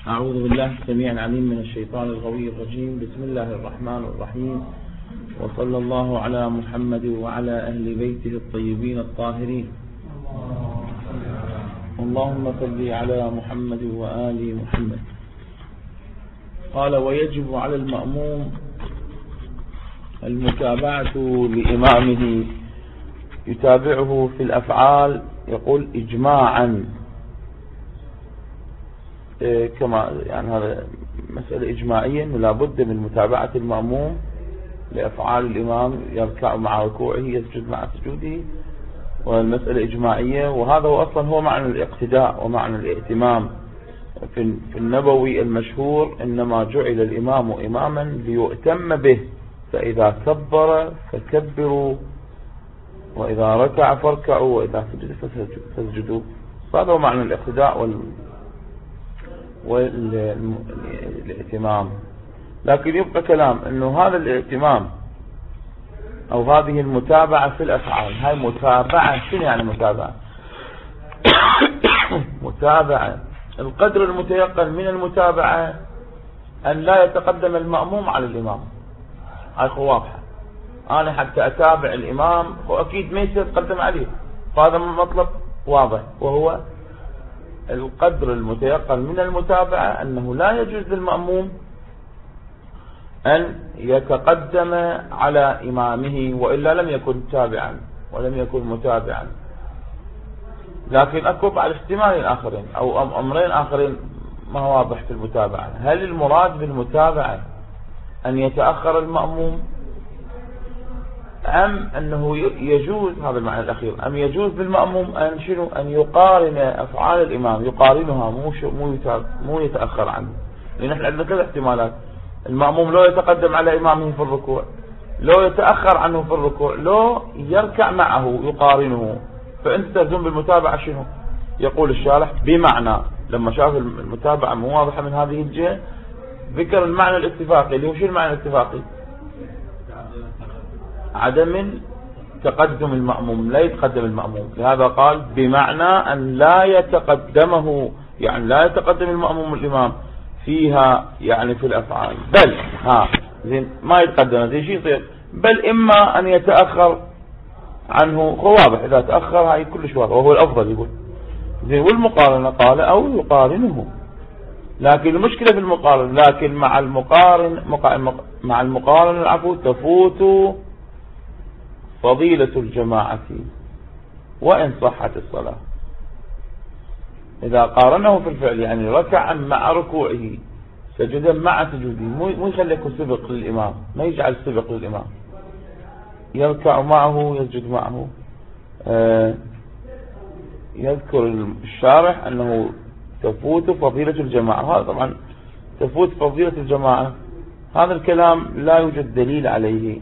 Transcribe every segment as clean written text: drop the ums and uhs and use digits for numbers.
أعوذ بالله السميع العليم من الشيطان الغوي الرجيم. بسم الله الرحمن الرحيم، وصلى الله على محمد وعلى أهل بيته الطيبين الطاهرين. اللهم صل على محمد وآل محمد. قال: ويجب على المأموم المتابعة لإمامه، يتابعه في الأفعال، يقول إجماعا، كما يعني هذا مسألة إجماعية أنه لا بد من متابعة المأموم لأفعال الإمام، يركع مع ركوعه، يسجد مع سجوده، والمسألة إجماعية. وهذا هو أصلا هو معنى الاقتداء ومعنى الائتمام. في النبوي المشهور: إنما جعل الإمام إماما ليؤتم به، فإذا كبر فكبروا، وإذا ركع فاركعوا، وإذا سجد فاسجدوا. هذا هو معنى الاقتداء والائتمام. لكن يبقى كلام انه هذا الائتمام او هذه المتابعة في الافعال، هاي متابعة. شنو يعني متابعة؟ متابعة القدر المتيقن من المتابعة ان لا يتقدم المأموم على الامام. هاي واضحة. انا حتى اتابع الامام واكيد ما يصير اتقدم عليه، فهذا مطلب واضح. وهو القدر المتيقن من المتابعة أنه لا يجوز للمأموم أن يتقدم على إمامه، وإلا لم يكن تابعا ولم يكن متابعا. لكن أكو على احتمالين آخرين أو أمرين آخرين ما هو واضح في المتابعة. هل المراد بالمتابعة أن يتأخر المأموم، أم أنه يجوز، هذا المعنى الأخير، أم يجوز للمأموم أن شنو؟ أن يقارن أفعال الإمام، يقارنها، مو يتأخر عنه. لأن نحن عندنا ثلاث احتمالات: المأموم لو يتقدم على إمامه في الركوع، لو يتأخر عنه في الركوع، لو يركع معه يقارنه. فأنت تلزم بالمتابعة شنو؟ يقول الشارح: بمعنى، لما شاف المتابعة مو واضحة من هذه الجهة، ذكر المعنى الاتفاقي، اللي هو شنو المعنى الاتفاقي؟ عدم تقدم المأموم، لا يتقدم المأموم. لهذا قال بمعنى أن لا يتقدمه، يعني لا يتقدم المأموم الإمام فيها، يعني في الأفعال. بل زين ما يتقدم، زين شيء يصير، بل إما أن يتأخر عنه. واضح إذا تأخر هاي كلش واضح، وهو الأفضل يقول. زين والمقارنة قال أو يقارنه. لكن المشكلة في المقارنة، لكن مع المقارنة العفو تفوت فضيلة الجماعة وإن صحت الصلاة. إذا قارنه في الفعل، يعني ركعا مع ركوعه، سجدا مع سجوده، مو يخليك سبق للإمام، ما يجعل سبق للإمام، يركع معه، يسجد معه. يذكر الشارح أنه تفوت فضيلة الجماعة. هذا طبعا تفوت فضيلة الجماعة، هذا الكلام لا يوجد دليل عليه.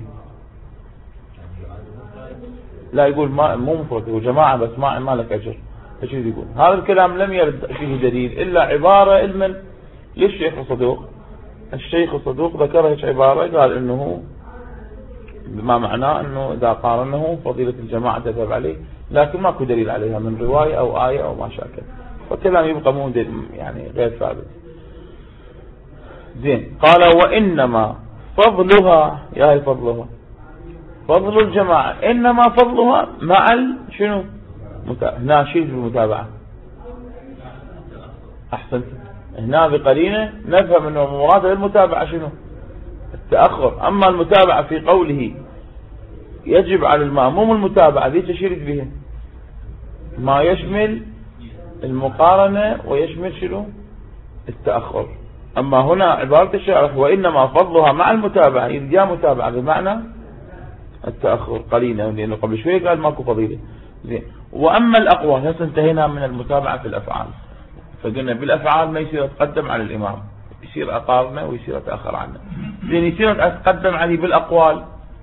لا يقول مو مفرد، هو جماعة بس ما لك أجر. ايش يقول؟ هذا الكلام لم يرد فيه دليل إلا عبارة علما للشيخ الصدوق. الشيخ الصدوق ذكر هيك عبارة، قال إنه بما معناه إنه إذا قارنه فضيلة الجماعة تذهب عليه، لكن ماكو دليل عليها من رواية أو آية أو ما شاكل، فالكلام يبقى مو يعني غير ثابت. زين قال: وإنما فضلها، يا هي فضلها، فضل الجماعة إنما فضلها مع شنو؟ هنا شيء في المتابعة. أحسنت. هنا بقرينة نفهم أنه مراد المتابعة شنو؟ التأخر. أما المتابعة في قوله يجب على المأموم المتابعة، ذي تشيرت به ما يشمل المقارنة ويشمل شنو؟ التأخر. أما هنا عبارة الشارح وإنما فضلها مع المتابعة، إذ جاء متابعة بمعنى التأخر قليلا، لأنه قبل شوية قال ماكو فضيلة. زين. وأما الأقوال، هسه انتهينا من المتابعة في الأفعال، فقلنا بالأفعال ما يصير أتقدم على الإمام، يصير أقارنه ويصير أتأخر عنه. زين يصير أتقدم عليه بالأقوال.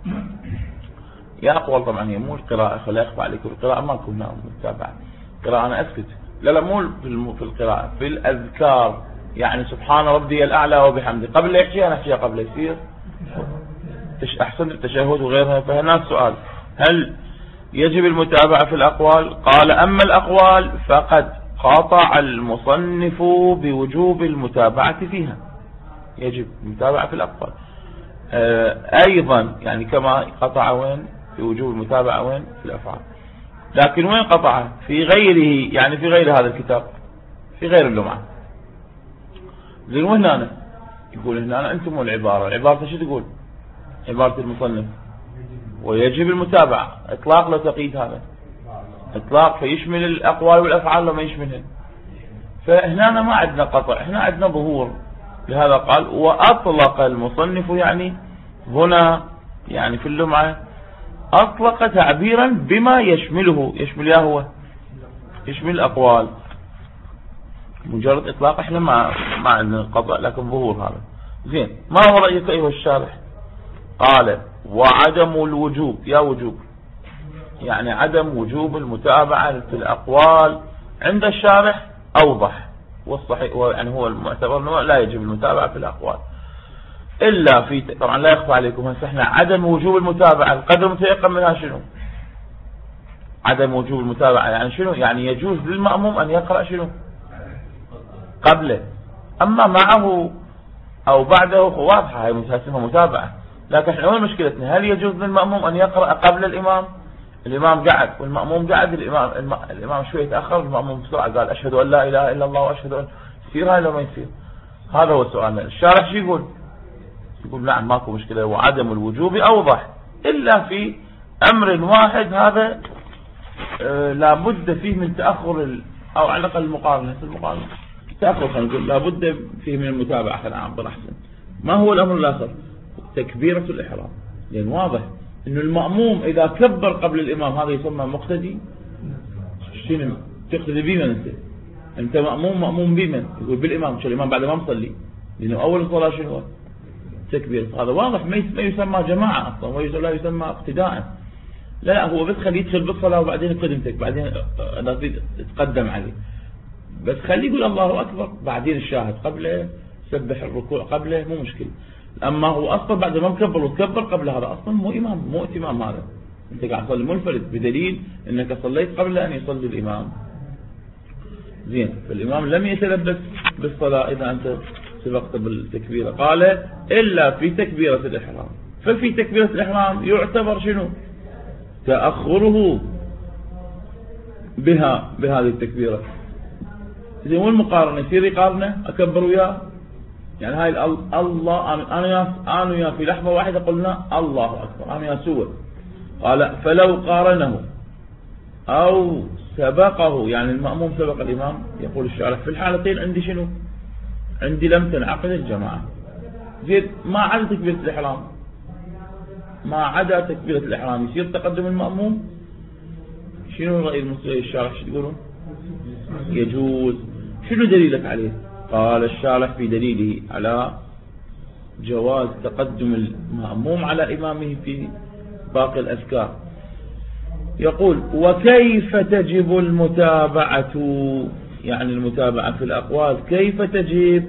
يا أقوال طبعا هي مو القراءة، خلي أخفى عليكم، القراءة ماكو هنا متابعة، القراءة أنا أسكت، لا مو في القراءة، في الأذكار، يعني سبحان ربي الأعلى وبحمده، قبل لا يحكيها نحكيها قبل يصير أحسن التشهد وغيرها. فهنا السؤال: هل يجب المتابعة في الأقوال؟ قال: أما الأقوال فقد قاطع المصنف بوجوب المتابعة فيها، يجب المتابعة في الأقوال. أيضا يعني كما قطع وين في وجوب المتابعة وين في الأفعال، لكن وين قطع في غيره، يعني في غير هذا الكتاب، في غير اللمعة. زين وهنا يقول هنا أنتم العبارة شو تقول؟ عبارة المصنف ويجب المتابعة إطلاق لو تقييد، هذا إطلاق فيشمل الأقوال والأفعال لو ما يشملهن. فهنا ما عندنا قطع، احنا عندنا ظهور. لهذا قال وأطلق المصنف، يعني هنا يعني في اللمعة أطلق تعبيرا بما يشمله، يشمل يا هو يشمل الأقوال. مجرد إطلاق احنا ما عندنا قطع، لكن ظهور هذا. زين ما هو رأيك أيها الشارح؟ قال وعدم الوجوب، يا وجوب يعني عدم وجوب المتابعة في الأقوال عند الشارح أوضح والصحيح، يعني هو المعتبر أنه لا يجب المتابعة في الأقوال إلا في، طبعا لا يخفى عليكم هسه احنا عدم وجوب المتابعة القدر متيقن منها شنو؟ عدم وجوب المتابعة يعني شنو؟ يعني يجوز للمأموم أن يقرأ شنو؟ قبله، أما معه أو بعده واضحة هي اسمها متابعة. لكن احنا وين مشكلتنا؟ هل يجوز للمأموم أن يقرأ قبل الإمام؟ الإمام قعد والمأموم قعد، الإمام شوية تأخر، المأموم بسرعة قال أشهد أن لا إله إلا الله وأشهد أن، يصير هاي لو ما يصير؟ هذا هو السؤال. الشارح شو يقول؟ يقول نعم ماكو مشكلة، وعدم الوجوب أوضح إلا في أمر واحد، هذا لابد فيه من تأخر أو على الأقل المقارنة تأخر، خلينا نقول لابد فيه من المتابعة. خلينا نعبر أحسن. ما هو الأمر الآخر؟ تكبيرة الإحرام. لأن واضح إنه المأموم إذا كبر قبل الإمام هذا يسمى مقتدي. شنو تقتدي بمن أنت مأموم بمن؟ يقول بالإمام. شو الإمام بعد ما مصلي؟ لأنه أول الصلاة شنو هو؟ تكبير. هذا واضح ما يسمى جماعة أصلا، ولا يسمى اقتداء. لا هو بس خليه يدخل بالصلاة وبعدين قدمتك، بعدين تقدم عليه، بس خليه يقول الله أكبر، بعدين الشاهد قبله، سبح الركوع قبله، مو مشكلة. أما هو أصلا بعد ما مكبر وتكبر قبل هذا أصلا مو إمام، مو اتمام، هذا أنت قاعد تصلي منفرد بدليل أنك صليت قبل أن يصلي الإمام. زين فالإمام لم يتلبس بالصلاة إذا أنت سبقت بالتكبيرة. قال إلا في تكبيرة الإحرام. ففي تكبيرة الإحرام يعتبر شنو؟ تأخره بهذه التكبيرة. زين والمقارنة يصير يقارنه أكبر وياه، يعني هاي الله أنا وياه في لحظة واحدة قلنا الله أكبر، أنا وياه سوى. قال فلو قارنه أو سبقه، يعني المأموم سبق الإمام، يقول الشارح في الحالتين عندي شنو؟ عندي لم تنعقد الجماعة. زين ما عدا تكبيرة الإحرام، ما عدا تكبيرة الإحرام يصير تقدم المأموم. شنو رأي الشارح؟ شو تقولون؟ يجوز. شنو دليلك عليه؟ قال الشارح في دليله على جواز تقدم المأموم على إمامه في باقي الأذكار، يقول وكيف تجب المتابعة، يعني المتابعة في الأقوال كيف تجب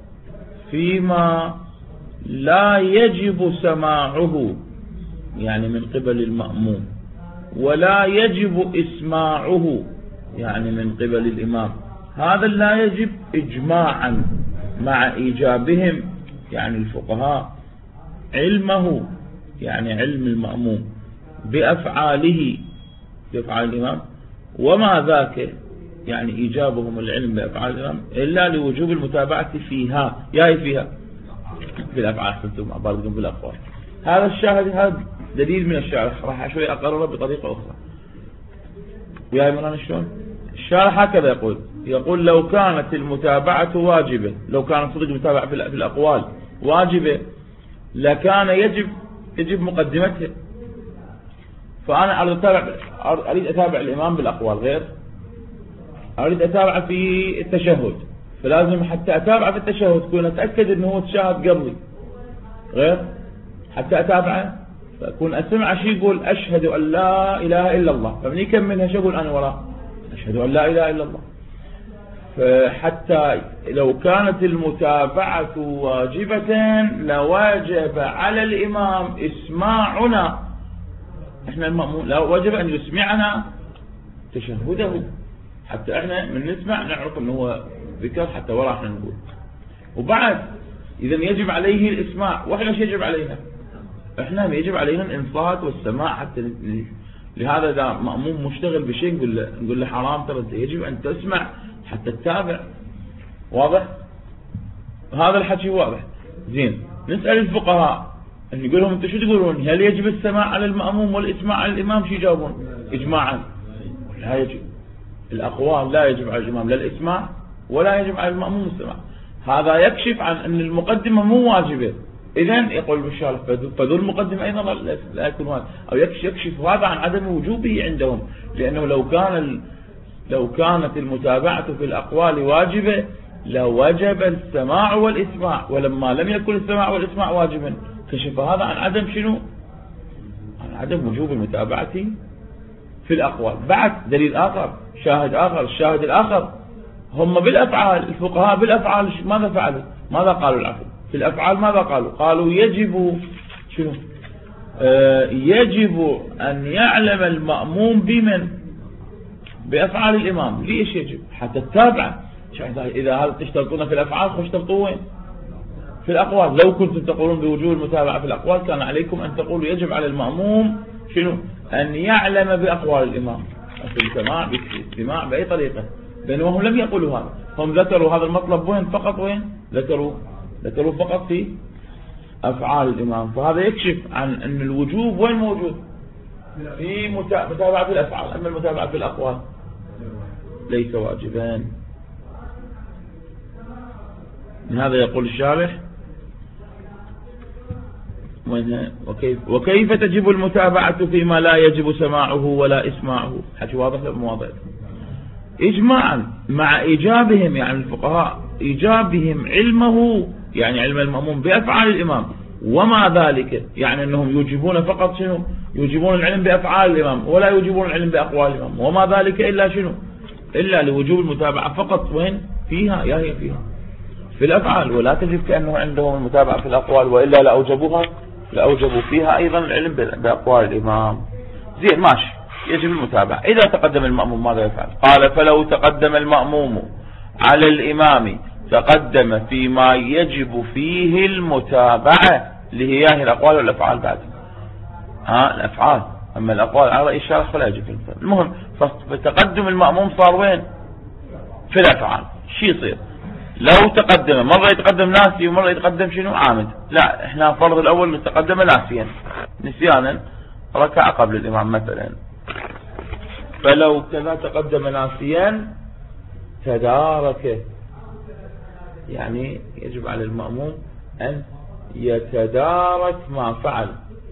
فيما لا يجب سماعه يعني من قبل المأموم، ولا يجب إسماعه يعني من قبل الإمام. هذا لا يجب إجماعا مع إيجابهم يعني الفقهاء علمه، يعني علم المأموم بأفعاله، بأفعال الإمام، وما ذاك يعني إيجابهم العلم بأفعال الإمام إلا لوجوب المتابعة فيها، ياي فيها بالأفعال، حسنتم أباركم بالأقوال. هذا الشاهد، هذا دليل من الشارح، راح شوي أقرره بطريقة أخرى. وياي مران شلون؟ الشارح هكذا يقول لو كانت المتابعة واجبة، لو كانت صدق المتابعة في الأقوال واجبة لكان يجب مقدمتها. فأنا أريد أتابع الإمام بالأقوال، غير أريد أتابع في التشهد، فلازم حتى أتابع في التشهد تكون أتأكد أنه هو تشاهد قبلي، غير حتى أتابعه فأكون أسمع شيء يقول أشهد أن لا إله إلا الله، فمن يكملها شو أقول أنا وراء أشهد أن لا إله إلا الله. فحتى لو كانت المتابعة واجبة لواجب على الإمام إسماعنا، إحنا المأمون لا وجب أن يسمعنا تشهده، حتى احنا من نسمع نعرف انه هو ذكر حتى ولا احنا نقول. وبعد اذا يجب عليه الاسماع، واحنا ايش يجب علينا؟ احنا يجب علينا الانصات والسماع حتى لهذا اذا مأموم مشتغل بشيء نقول له حرام، ترى يجب ان تسمع حتى تتابع. واضح؟ هذا الحكي واضح. زين، نسأل الفقهاء نقول لهم انتم شو تقولون؟ هل يجب السماع على المأموم والاسماع على الامام؟ شو يجاوبون؟ اجماعا لا يجب. الاقوال لا يجب على الامام لا الاسماع ولا يجب على المأموم السماع. هذا يكشف عن ان المقدمة مو واجبة. اذن يقول بالشارح فذو المقدمة ايضا لا يكون واجب، او يكشف هذا عن عدم وجوبه عندهم، لانه لو كانت المتابعة في الاقوال واجبة لوجب السماع والاسماع، ولما لم يكن السماع والاسماع واجبا كشف هذا عن عدم شنو؟ عن عدم وجوب المتابعة في الاقوال. بعد دليل اخر، شاهد اخر، الشاهد الاخر هم بالافعال. الفقهاء بالافعال ماذا فعلوا؟ ماذا قالوا؟ العفو، في الافعال ماذا قالوا؟ قالوا يجب شنو؟ يجب ان يعلم المأموم بمن؟ بافعال الامام. ليش يجب؟ حتى تتابع. اذا هذا تشترطون في الافعال فاشترطوا وين؟ في الاقوال. لو كنتم تقولون بوجوب المتابعة في الاقوال كان عليكم ان تقولوا يجب على المأموم شنو؟ ان يعلم باقوال الامام في السماع بالاستماع باي طريقة. بينما هم لم يقولوا هذا، هم ذكروا هذا المطلب وين؟ فقط وين؟ ذكروا فقط في افعال الامام. فهذا يكشف عن ان الوجوب وين موجود؟ في متابعة الافعال، اما المتابعة في الاقوال ليس واجبان. من هذا يقول الشارح وكيف تجب المتابعة فيما لا يجب سماعه ولا اسماعه؟ حكي واضح ولا مو واضح؟ اجماعا مع ايجابهم، يعني الفقهاء ايجابهم علمه، يعني علم المأموم بافعال الامام، وما ذلك يعني انهم يوجبون فقط شنو؟ يوجبون العلم بافعال الامام ولا يوجبون العلم باقوال الامام، وما ذلك الا شنو؟ الا لوجوب المتابعة فقط. وين؟ فيها، يا هي فيها في الافعال، ولا تجب كأنه عندهم المتابعة في الاقوال، والا لأوجبوا فيها ايضا العلم باقوال الامام. زين ماشي، يجب المتابعة. إذا تقدم المأموم ماذا يفعل؟ قال فلو تقدم المأموم على الإمام تقدم فيما يجب فيه المتابعة، اللي هي الأقوال والأفعال. بعد الأفعال، أما الأقوال على رأي الشارح فلا يجب المتابعة. المهم فتقدم المأموم صار وين؟ في الأفعال. شو يصير لو تقدم؟ مرة يتقدم ناسي ومرة يتقدم شنو؟ عامد. لا، احنا فرض الأول تقدم ناسيا نسيانا، ركع قبل الإمام مثلا، فلو كذا تقدم ناسيا تداركه، يعني يجب على المأموم أن يتدارك ما فعل.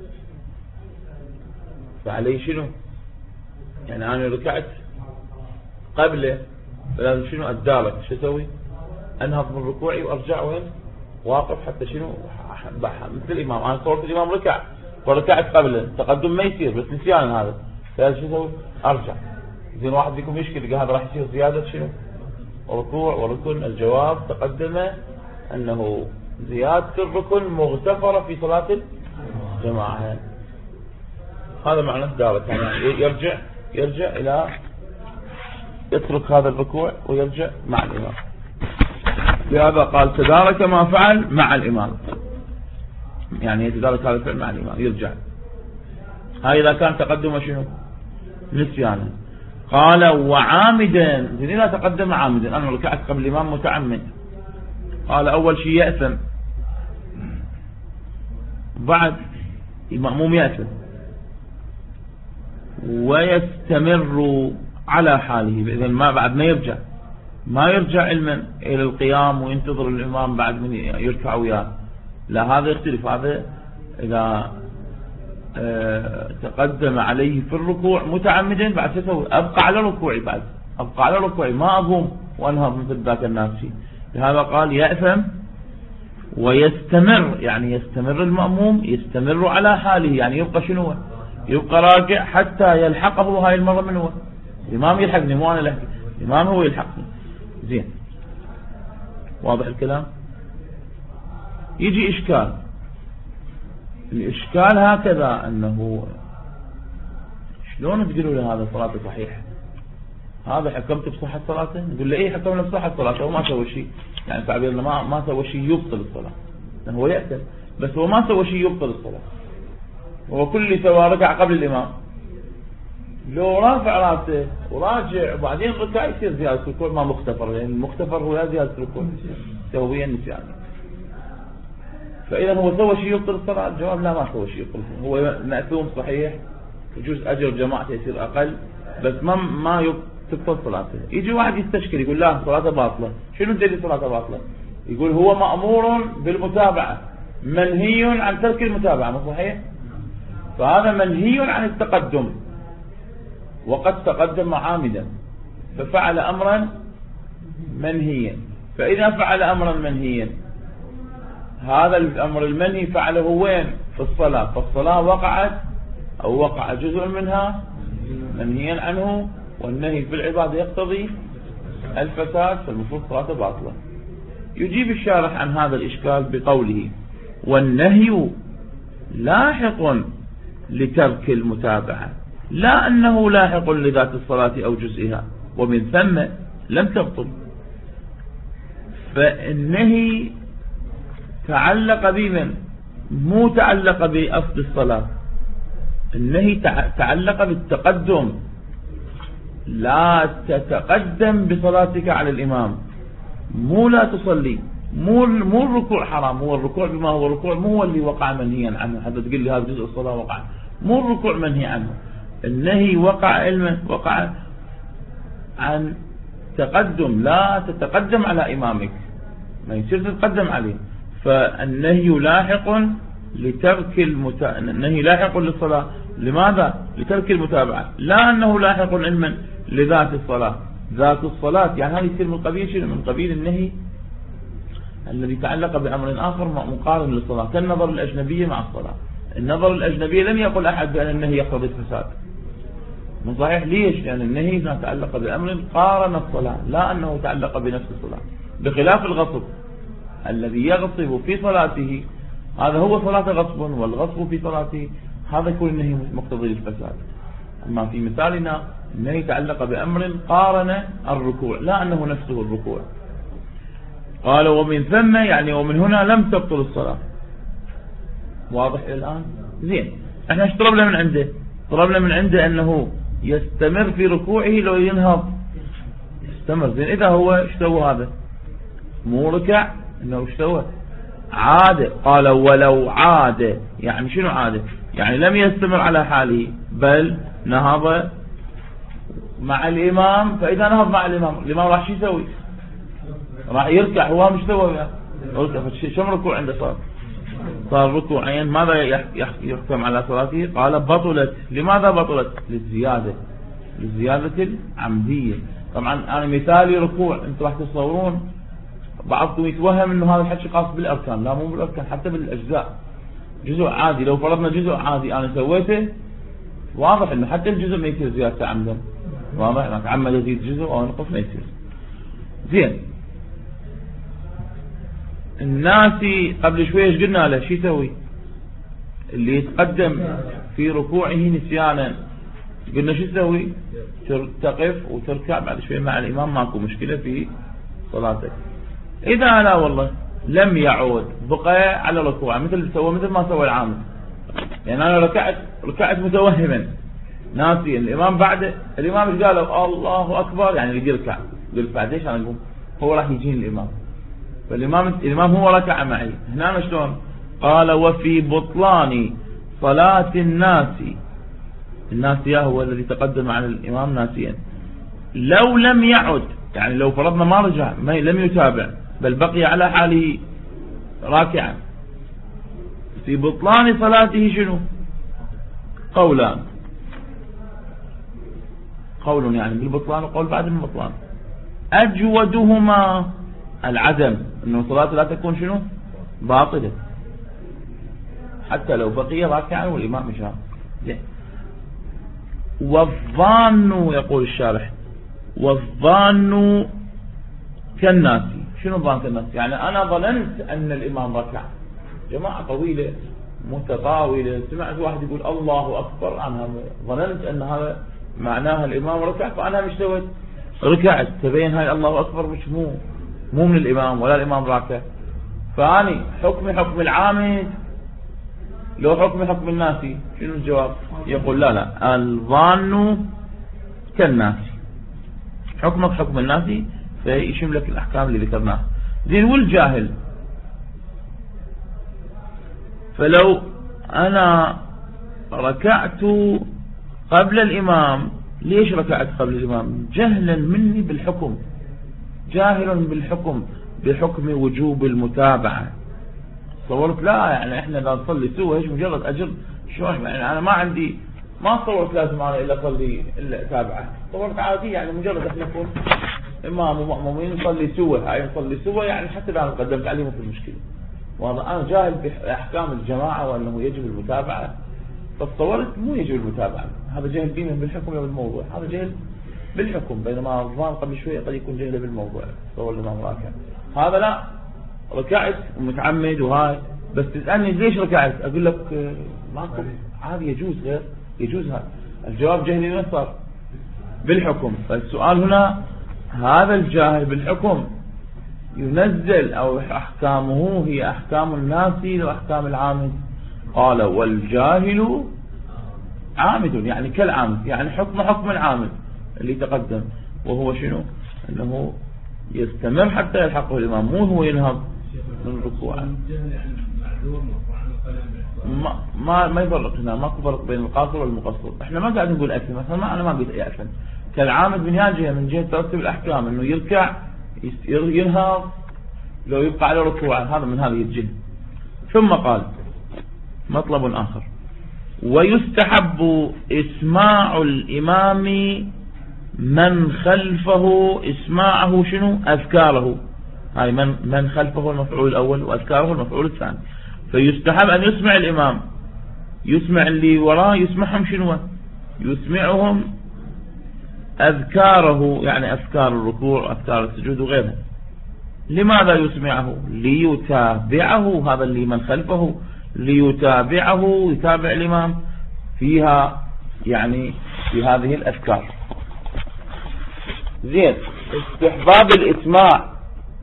فعليه شنو؟ يعني أنا ركعت قبله فلازم شنو؟ أتدارك. شو أسوي؟ أنهض من ركوعي وأرجع وين؟ واقف حتى شنو؟ مثل الإمام. أنا صورت الإمام ركع وركعت قبله، تقدم ما يصير بس نسيان هذا، فلازم شو أسوي؟ أرجع. زين واحد بيكم يشكل هذا راح يصير زيادة شنو؟ ركوع وركن. الجواب تقدم أنه زيادة الركن مغتفرة في صلاة الجماعة. هذا معنى دارك، يعني يرجع إلى يترك هذا الركوع ويرجع مع الإمام. لهذا قال تدارك ما فعل مع الإمام، يعني يتدارك هذا الفعل مع الإمام يرجع. هاي إذا كان تقدم شنو؟ نسيانا. قال وعامدا، إذا تقدم عامدا، أنا ركعت قبل الإمام متعمد، قال أول شيء يأثم، بعد المأموم يأثم ويستمر على حاله. إذن ما بعد ما يرجع علما إلى القيام وينتظر الإمام بعد من يركع وياه، لا، هذا يختلف. هذا إذا تقدم عليه في الركوع متعمدا بعد تسوي أبقى على ركوعي ما أقوم وأنهض مثل ذاك الناس. لهذا قال يأثم ويستمر، يعني يستمر المأموم، يستمر على حاله، يعني يبقى شنو؟ يبقى راجع حتى يلحقه هاي المرة من هو؟ الإمام يلحقني، مو أنا لحقه، الإمام هو يلحقني. زين، واضح الكلام؟ يجي إشكال. الإشكال هكذا أنه شلون تقولوا له هذا صلاة صحيحة؟ هذا حكمت بصحة صلاته؟ يقول له ايه حكمنا بصحة صلاته، هو ما سوى شيء، يعني تعبيرنا ما سوى شيء يبطل الصلاة، يعني هو يأتم بس هو ما سوى شيء يبطل الصلاة، هو كل اللي سوى ركع قبل الإمام، لو رافع راسه وراجع وبعدين ركع يصير زيادة ركوع ما مختفر، يعني المختفر هو لا زيادة ركوع سويا نسيان. فإذا هو سوى شيء يبطل الصلاة؟ الجواب لا، ما سوى شيء يبطل الصلاة، هو مأثوم صحيح، يجوز أجر جماعته يصير أقل بس ما تبطل صلاته. يجي واحد يستشكل يقول لا صلاته باطلة، شنو دليل صلاته باطلة؟ يقول هو مأمور بالمتابعة، منهي عن ترك المتابعة، مو صحيح؟ فهذا منهي عن التقدم وقد تقدم عامدا ففعل أمرا منهيا، فإذا فعل أمرا منهيا هذا الأمر المنهي فعله وين؟ في الصلاة، فالصلاة وقعت أو وقع جزء منها منهيا عنه، والنهي في العبادة يقتضي الفساد، فالمفروض صلاته باطلة. يجيب الشارح عن هذا الإشكال بقوله والنهي لاحق لترك المتابعة لا أنه لاحق لذات الصلاة أو جزئها، ومن ثم لم تبطل. فالنهي تعلق بمن؟ مو تعلق بأصل الصلاة، النهي تعلق بالتقدم، لا تتقدم بصلاتك على الإمام، مو لا تصلي، مو الركوع حرام، هو الركوع بما هو الركوع مو هو اللي وقع منهيا عنه، حتى تقول لي هذا جزء الصلاة وقع، مو الركوع منهي عنه، النهي وقع علمه، وقع عن تقدم، لا تتقدم على إمامك، ما يصير تتقدم عليه. فالنهي لاحق لترك النهي لاحق للصلاة، لماذا؟ لترك المتابعة، لا أنه لاحق علما لذات الصلاة. ذات الصلاة يعني هذا يصير من قبيل شنو؟ من قبيل النهي الذي تعلق بأمر آخر مقارن للصلاة، كالنظر الأجنبية مع الصلاة. النظر الأجنبية لم يقل أحد بأن النهي يقتضي الفساد، من صحيح، ليش؟ لأن النهي إذا تعلق بأمر قارن الصلاة، لا أنه تعلق بنفس الصلاة، بخلاف الغصب الذي يغصب في صلاته هذا هو صلاة غصب، والغصب في صلاته هذا يكون النهي مقتضي للفساد. أما في مثالنا النهي تعلق بأمر قارن الركوع، لا أنه نفسه الركوع. قال ومن ثم يعني ومن هنا لم تبطل الصلاة. واضح الآن؟ زين، احنا ايش طلبنا من عنده؟ طلبنا من عنده أنه يستمر في ركوعه لو ينهض يستمر. زين، إذا هو ايش سوى؟ هذا مو ركع، انه ايش سوى؟ عاد. قال ولو عاد، يعني شنو عاد؟ يعني لم يستمر على حاله بل نهض مع الإمام. فإذا نهض مع الإمام راح شو يسوي؟ راح يركع، هو مش سوى ركع، شو ركوع عنده؟ صار ركوعين. ماذا يحكم على صلاته؟ قال بطلت. لماذا بطلت؟ للزيادة العمدية. طبعا أنا مثالي ركوع، انتم راح تتصورون بعضكم يتوهم انه هذا الحكي خاص بالاركان، لا مو بالاركان، حتى بالاجزاء. جزء عادي، لو فرضنا جزء عادي انا سويته، واضح انه حتى الجزء ما يصير زيادة عمدا، واضح انك عمد يزيد جزء او ينقص ما يصير. زين، الناسي قبل شويه ايش قلنا له؟ شو يسوي؟ اللي يتقدم في ركوعه نسيانا قلنا شو يسوي؟ تقف وتركع بعد شويه مع الامام، ماكو مشكله في صلاتك. إذا لا والله لم يعود بقى على ركوع مثل ما سوى العامل، يعني أنا ركعت متوهما ناسي، الإمام بعد الإمام ايش قال؟ الله أكبر، يعني اللي يركع يقول بعديش أنا أقوم، هو راح يجيني الإمام، فالإمام هو ركع معي. هنا شلون؟ قال وفي بطلان صلاة الناس هو الذي تقدم على الإمام ناسيا لو لم يعد، يعني لو فرضنا ما رجع لم يتابع بل بقي على حاله راكعا، في بطلان صلاته شنو؟ قولان، قول يعني بالبطلان وقول بعد البطلان. أجودهما العدم، أنه صلاته لا تكون شنو؟ باطلة حتى لو بقي راكعا والإمام مشى. والظان، يقول الشارح والظان كالناسي. شنو الظان كالناسي؟ يعني أنا ظننت أن الإمام ركع، جماعة طويلة متطاولة، سمعت واحد يقول الله أكبر، أنا ظننت أن هذا معناها الإمام ركع، فأنا مش سويت؟ ركعت تبين هاي الله أكبر مش مو من الإمام ولا الإمام راكع، فاني حكم العامد لو حكم الناسي. شنو الجواب؟ يقول لا الظان كالناسي، حكمك حكم الناسي فيشمل لك الأحكام اللي ذكرناها. زين والجاهل، فلو أنا ركعت قبل الإمام، ليش ركعت قبل الإمام؟ جهلا مني بالحكم، جاهل بالحكم بحكم وجوب المتابعة. صورت لا يعني احنا لا نصلي سوى ايش مجرد اجر شلون يعني، انا ما صورت لازم انا الا اصلي الا اتابعه، صورت عادي يعني مجرد احنا نكون امام ومأمومين نصلي سوى، هاي نصلي سوى يعني حتى اذا قدمت عليهم في المشكله. وانا انا جاهل باحكام الجماعه وانه يجب المتابعه، فتصورت مو يجب المتابعه، هذا جهل بينهم بالحكم او بالموضوع، هذا جهل بالحكم، بينما الظان قبل شويه قد يكون جهل بالموضوع. تصور الامام راكع، هذا لا ركعت ومتعمد وهاي، بس تسألني ليش ركعت اقول لك ماكو عادي يجوز غير يجوز. هذا الجواب جهلي من صار بالحكم. فالسؤال هنا هذا الجاهل بالحكم ينزل او احكامه هي احكام الناسي واحكام العامد؟ قال والجاهل عامد، يعني كالعامد، يعني حكم العامد اللي تقدم، وهو شنو؟ انه يستمر حتى يلحقه الامام، مو هو ينهض من ركوعه. ما يفرق هنا، ماكو فرق بين القاصر والمقصر. احنا ما قاعد نقول اثم، مثلا انا ما قلت اي اثم، كالعامد من جهه من جهه ترتب الاحكام، انه يركع ينهض لو يبقى على ركوعه، هذا من هذه الجهه. ثم قال مطلب اخر: ويستحب اسماع الامام من خلفه، اسماعه شنو؟ اذكاره. هاي من خلفه المفعول الاول واذكاره المفعول الثاني. فيستحب ان يسمع الامام، يسمع اللي وراه، يسمعهم شنو؟ يسمعهم اذكاره، يعني اذكار الركوع اذكار السجود وغيرها. لماذا يسمعه؟ ليتابعه، هذا اللي من خلفه ليتابعه، يتابع الامام فيها، يعني في هذه الاذكار. زين، استحباب الاسماع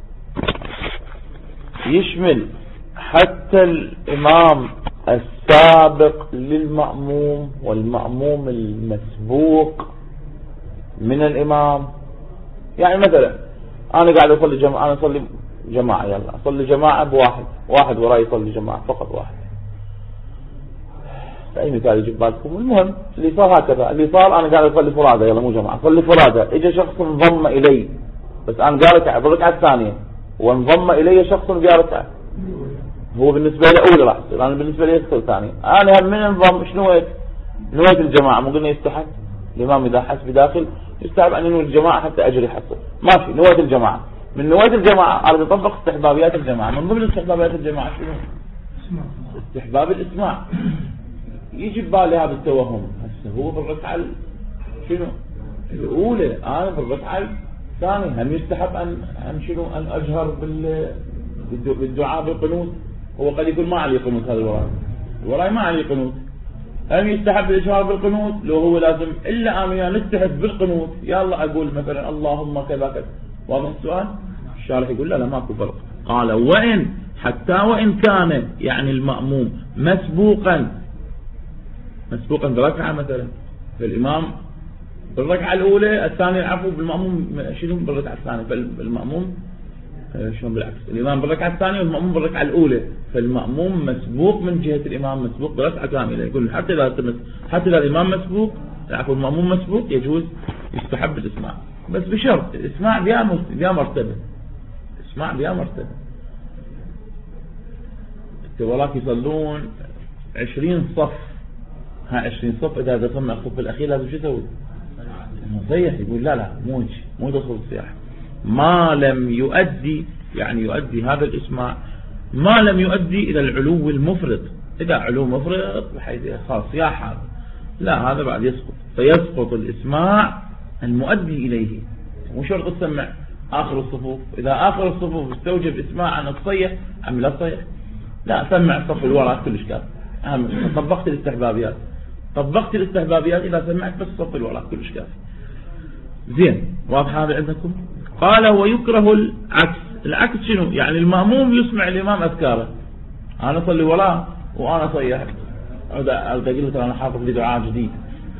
يشمل حتى الامام السابق للمأموم والمأموم المسبوق من الامام. يعني مثلا انا قاعد اصلي جماعه، انا اصلي جماعه، يلا اصلي جماعه بواحد وراي يصلي جماعه فقط واحد، اي مثال يجيب بالكم. المهم اللي صار هكذا، اللي صار انا قاعد اصلي فرادى، يلا مو جماعه، اصلي فرادى، اجى شخص انضم الي، بس انا قاعد بالركعه الثانيه وانضم الي شخص بركعه، هو بالنسبه لي اولى راح يصير، انا بالنسبه لي يصير ثاني. انا هم من انضم ايش نويت الجماعه، مو قلنا يستحق الامام اذا حس بداخل يستحب ان ينوي الجماعه حتى اجر يحصل، ماشي نويت الجماعه. من نويت الجماعه انا بطبق استحبابيات الجماعه، من ضمن استحبابيات الجماعه شنو؟ استحباب الاسماع. يجي ببالي هذا التوهم، هسه هو بالركعه شنو الاولى، انا بالركعه الثانيه، هم يستحب ان شنو؟ ان اجهر بالدعاء بالقنوت. هو قد يقول ما عليه قنوت، هذا الوراي ما عليه قنوت، هم يستحب الإشهار بالقنوت؟ لو هو لازم إلا أنا نستحب بالقنوت، يلا أقول مثلا اللهم كذا كذا. واضح السؤال؟ الشارح يقول لا ماكو فرق. قال حتى وإن كان يعني المأموم مسبوقا بركعة، مثلا فالإمام بالركعة الأولى، الثانية العفو بالمأموم شنو بالركعة الثانية، فالمأموم شلون بالعكس، الإمام بالركعة الثانية والمأموم بالركعة الأولى، فالمأموم مسبوق من جهة الإمام، مسبوق بركعة كاملة. يقول حتى إذا الإمام مسبوق، العفو المأموم مسبوق، يجوز يستحب الإسماع، بس بشرط الإسماع بها مرتبة، إسماع بها مرتبة. وراك يصلون 20 صف، 20 صف إذا سمع الصف الأخير لازم شو يسوي؟ صيح. يقول لا مو تصل الصياح، ما لم يؤدي، يعني يؤدي هذا الإسماع ما لم يؤدي إلى العلو المفرط. إذا علو مفرط بحيث صار صياح هذا، لا هذا بعد يسقط، فيسقط الإسماع المؤدي إليه. مو شرط تسمع آخر الصفوف، إذا آخر الصفوف استوجب إسماع أن تصيح أم لا تصيح، لا سمع الصف الوراء كل إشكال. طبقت الاستحبابيات إذا سمعت بس الصف الوراء كل إشكال. زين واضح هذا عندكم؟ قال ويكره العكس شنو؟ يعني المأموم يسمع الإمام أذكاره، أنا أصلي وراه وأنا صيح أقول له أنا حافظ لي دعاء جديد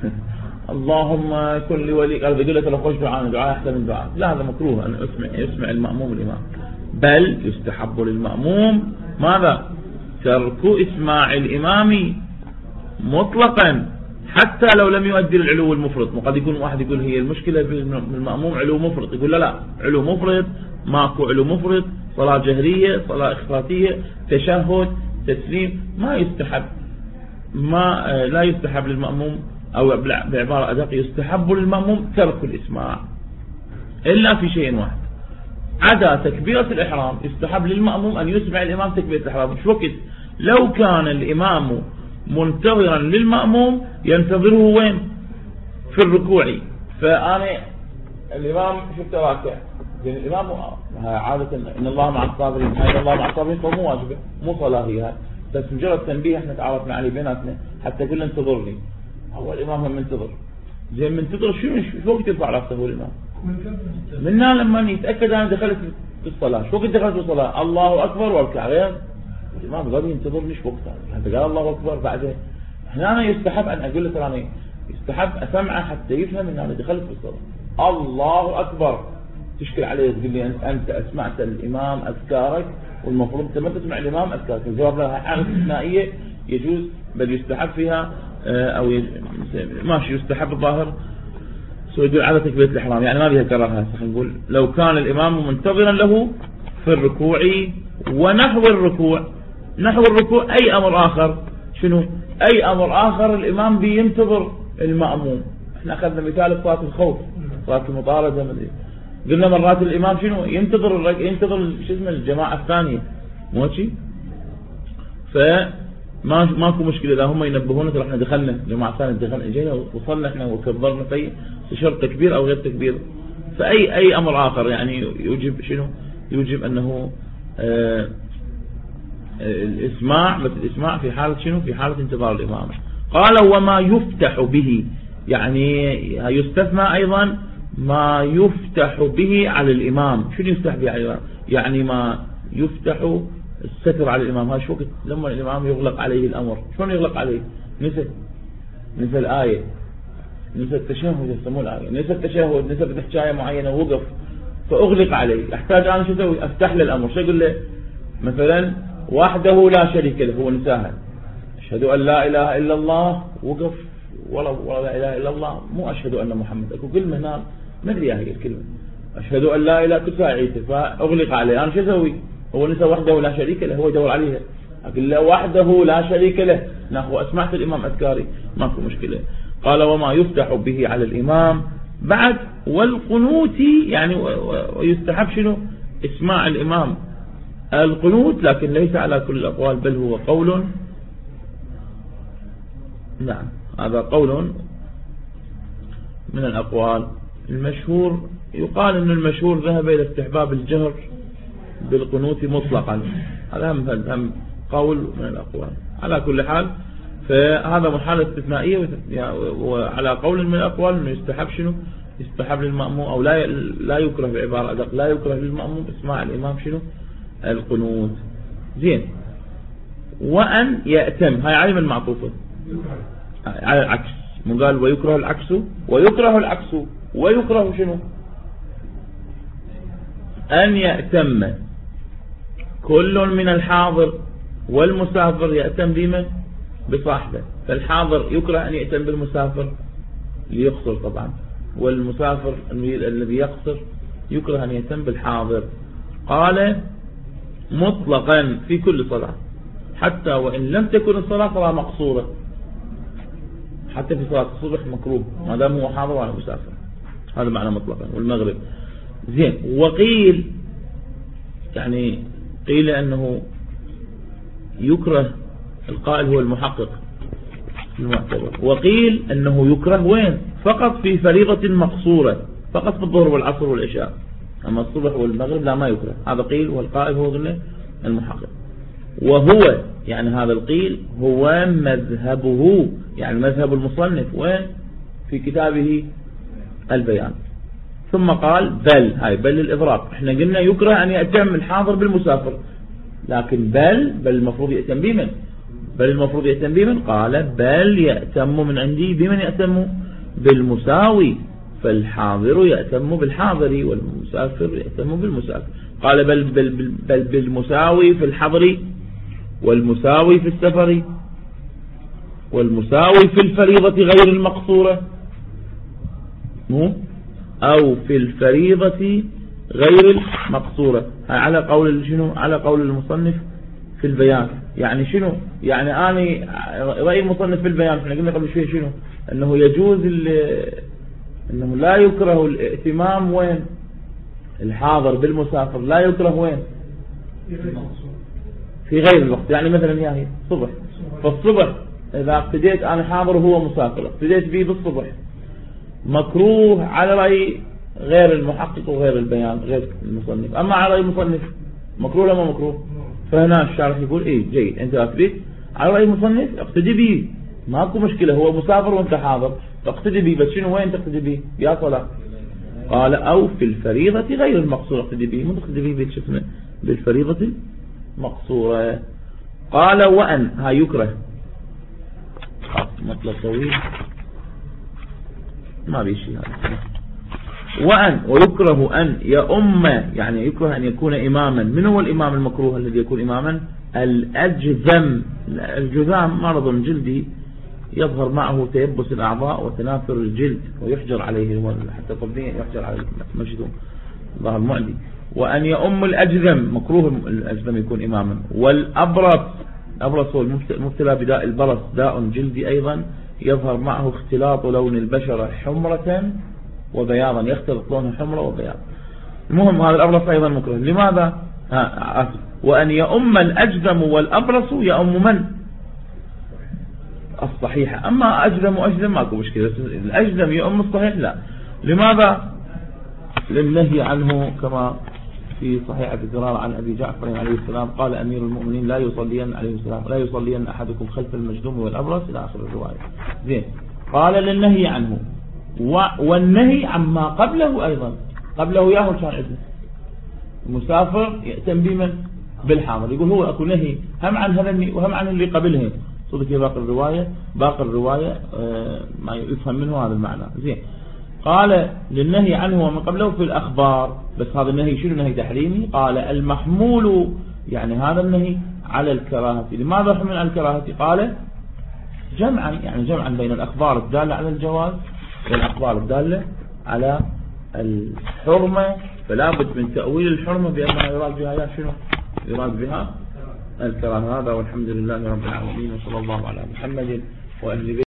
اللهم كن لي ولي، قال بقول لك لو خوش دعاء أحسن من دعاء، لا هذا مكروه أن يسمع المأموم الإمام، بل يستحب للمأموم ماذا؟ ترك إسماع الإمام مطلقا حتى لو لم يؤدي للعلو المفرط. وقد يكون واحد يقول هي المشكلة بالمأموم علو مفرط، يقول لا علو مفرط ماكو علو مفرط، صلاة جهرية صلاة إخفاتية تشهد تسليم ما يستحب، لا يستحب للمأموم، أو بعبارة أدق يستحب للمأموم ترك الإسماع إلا في شيء واحد، عدا تكبيرة الإحرام يستحب للمأموم أن يسمع الإمام تكبيرة الإحرام. شو وقت؟ لو كان الإمام منتظرا للمأموم ينتظره وين؟ في الركوع، فأنا الإمام شفت راكع، الإمام عادة إن الله مع الصابرين، إن الله مع الصابرين فمو واجبة مو صلاة هي، بس مجرد تنبيه احنا تعرفنا عليه بيناتنا حتى كل انتظرني، هو الإمام هم منتظر زين منتظر شو وقت يرفع راسه هو الإمام؟ منها لما يتأكد أنا دخلت في الصلاة، شو وقت دخلت في الصلاة؟ الله أكبر واركع، غير الإمام غادي ينتظرني شو وقت هذا قال الله أكبر بعده. هنا أنا يستحب أن أقول له ترى يستحب أسمعه حتى يفهم أن أنا دخلت في الصلاة، الله أكبر تشكل عليه تقول لي أنت أسمعت الإمام أذكارك والمفروض أنت ما تسمع الإمام أذكارك. الجواب لها حالة استثنائية يجوز، بل يستحب فيها أو ماشي يستحب الظاهر يدل على تكبيرة الإحرام، يعني ما بيها كررها. نقول لو كان الإمام منتظرا له في الركوع ونحو الركوع، نحو الركوع أي أمر آخر، شنو أي أمر آخر الإمام بينتظر المأموم. احنا أخذنا مثال صلاة الخوف صلاة المطاردة، قلنا مرات الإمام شنو ينتظر شو اسمه الجماعة الثانية موشي، ماكو مشكلة إذا هم ينبهونك احنا دخلنا جماعة ثانية دخلنا جينا وصلنا احنا وكبرنا في شرط تكبير أو غير تكبير، فأي أمر آخر يعني يوجب شنو يوجب أنه الإسماع، بس الإسماع في حالة شنو في حالة انتظار الإمام. قال وما يفتح به، يعني يستثنى أيضا ما يفتح به على الإمام. شو يفتح به على الإمام؟ يعني ما يفتح الستر على الإمام. هاي شو وقت لما الإمام يغلق عليه الأمر، شلون يغلق عليه؟ نسى الآية، نسى التشهد يسموه الآية، نسى التشهد، نسى بتحكاية معينة ووقف فأغلق عليه، أحتاج أنا شو أسوي؟ أفتح له الأمر. شو أقول له؟ مثلا وحده لا شريك له، هو نساها أشهد أن لا إله إلا الله، وقف ولا لا إله إلا الله، مو أشهد أن محمد، أكو كلمة هنا ما أدري هي الكلمة أشهد أن لا إله كل ساعته، فأغلق عليه. أنا شو أسوي؟ هو نسى وحده لا شريك له، هو يدور عليها، أقول له وحده لا شريك له، نحو أسمعت الإمام أذكاري ماكو مشكلة. قال وما يفتح به على الإمام بعد والقنوت، يعني ويستحب شنو اسماع الإمام القنوت، لكن ليس على كل الأقوال بل هو قول، نعم هذا قول من الأقوال المشهور. يقال أن المشهور ذهب إلى استحباب الجهر بالقنوت مطلقا، هذا هم قول من الأقوال. على كل حال فهذا محالة استثنائية، وعلى قول من الأقوال أنه يستحب شنو يستحب للمأموم، أو لا يكره بعبارة أدق، لا يكره للمأموم اسماع الإمام شنو القنوت. زين وأن يأتم، هاي علم المعطوفة على العكس، من قال ويكره العكس ويكره شنو أن يأتم كل من الحاضر والمسافر، يأتم بمن؟ بصاحبه. فالحاضر يكره أن يأتم بالمسافر ليقصر طبعا، والمسافر الذي يقصر يكره أن يأتم بالحاضر. قال مطلقا في كل صلاة، حتى وإن لم تكن الصلاة صلاة مقصورة، حتى في صلاة الصبح مكروه ما دام هو حاضر ولا مسافر، هذا معنى مطلقا. والمغرب زين. وقيل يعني قيل أنه يكره، القائل هو المحقق المعتبر، وقيل أنه يكره وين؟ فقط في فريضة مقصورة، فقط في الظهر والعصر والعشاء، أما الصبح والمغرب لا ما يكره. هذا قيل، والقائل هو المحقق. وهو يعني هذا القيل هو مذهبه، يعني مذهب المصنف وين؟ في كتابه البيان. ثم قال بل، هاي بل للإضراب. احنا قلنا يكره أن يأتم الحاضر بالمسافر، لكن بل المفروض يأتم بمن؟ بل المفروض يأتم بمن؟ قال بل يأتم من عندي بمن يأتم؟ بالمساوي، فالحاضر يأتم بالحاضر والمسافر يأتم بالمسافر. قال بل بالمساوي في الحضر والمساوي في السفر والمساوي في الفريضة غير المقصورة، أو في الفريضة غير المقصورة. على قول شنو؟ على قول المصنف في البيان. يعني شنو؟ يعني أنا رأي المصنف في البيان احنا قلنا قبل شوي شنو؟ أنه يجوز أنه لا يكره الائتمام وين؟ الحاضر بالمسافر لا يكره وين؟ في غير الوقت. يعني مثلا يعني صبح، فالصبح إذا اقتديت أنا حاضر وهو مسافر اقتديت به بالصبح، مكروه على رأي غير المحقق وغير البيان غير المصنف. أما على رأي المصنف مكروه ولا ما مكروه؟ فهنا الشارح يقول إيه جيد، أنت أثبت على رأي المصنف اقتدي به، ماكو مشكلة، هو مسافر وانت حاضر تقتدي به، بس شنو وين تقتدي به؟ يا صلاة. قال أو في الفريضة غير المقصورة اقتدي به، مو تقتدي به بشفنا بالفريضة المقصورة. قال وأن، ها يكره مطلب طويل ما بيشي هذا. وأن، ويكره أن يؤم، يعني يكره أن يكون إماما. من هو الإمام المكروه الذي يكون إماما؟ الأجذم. الجذام مرض جلدي يظهر معه تيبس الأعضاء وتناثر الجلد ويحجر عليه، حتى طبيا يحجر على المجدوم ظهر معدي. وأن يؤم الأجذم، مكروه الأجذم يكون إماما. والأبرص، الأبرص هو المبتلى بداء البرص، داء جلدي أيضا يظهر معه اختلاط لون البشرة حمرة وبياضا، يختلط لونه حمرة وبياض. المهم هذا الأبرص أيضا مكروه. لماذا؟ وأن يؤم الأجذم والأبرص يؤم من؟ الصحيحة. أما أجذم ماكو مشكلة، الأجذم يؤم الصحيح لا. لماذا؟ للنهي عنه، كما في صحيحة الزرار عن أبي جعفر عليه السلام قال أمير المؤمنين لا يصلين عليه السلام لا يصلين أحدكم خلف المجذوم والأبرص إلى آخر الرواية. زين. قال للنهي عنه والنهي عما قبله أيضا. قبله ياهو كان ابنه المسافر يأتم بمن؟ بالحاضر. يقول هو أكو نهي هم عن هذا وهم عن اللي قبلهم. صدق باقي الرواية ما يفهم منه هذا المعنى. زين. قال للنهي عنه ومن قبله في الأخبار، بس هذا النهي شنو؟ نهي تحريمي. قال المحمول، يعني هذا النهي على الكراهة. لماذا حمل على الكراهة؟ قال جمعا، يعني جمعا بين الأخبار الدالة على الجواز والأخبار الدالة على الحرمة، فلا بد من تأويل الحرمة بأنها يراد بها شنو؟ يراد بها الكراهة. هذا والحمد لله رب العالمين، وصلى الله على محمد وأهل بيته.